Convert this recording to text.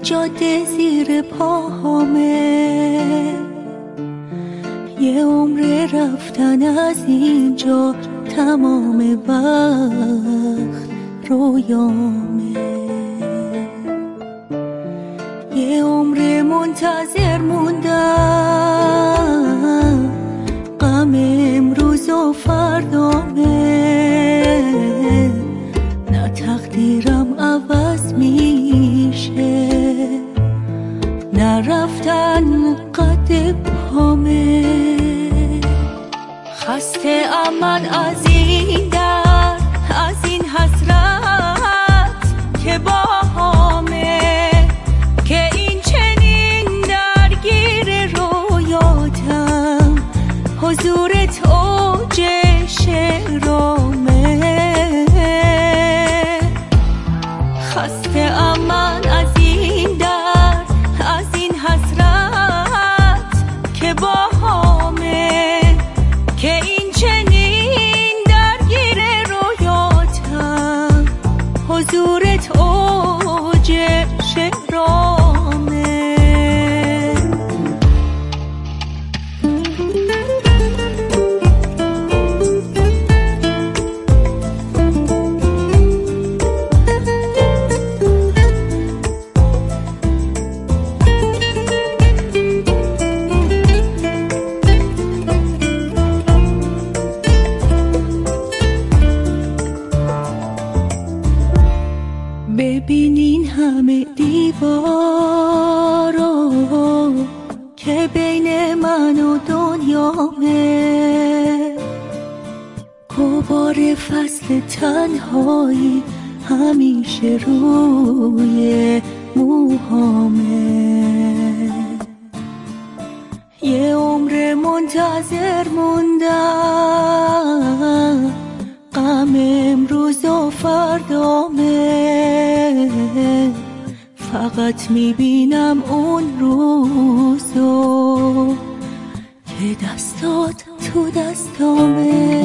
جاده زیر پاهامه، یه عمر رفتن از اینجا، تمام وقت رویامه، یه عمر منتظر موندم، غم امروز و فردامه، نه تقدیرم عوض میشه، نه رفتن قد پامه. خسته من از این درد، از این حسرت که باهامه، که این چنین درگیر رویاتم، حضورت اوج شعرامه. خسته من از این درد، از این حسرت که باهامه، که این چنین درگیر رویاتم، حضورت اوج شعرامه. ببینین همه دیوارو که بین من و دنیامه، غبار فصل تنهایی همیشه روی موهامه، یه عمر منتظر موندم، غم امروز و فردامه، فقط میبینم اون روزو که دستات تو دستامه.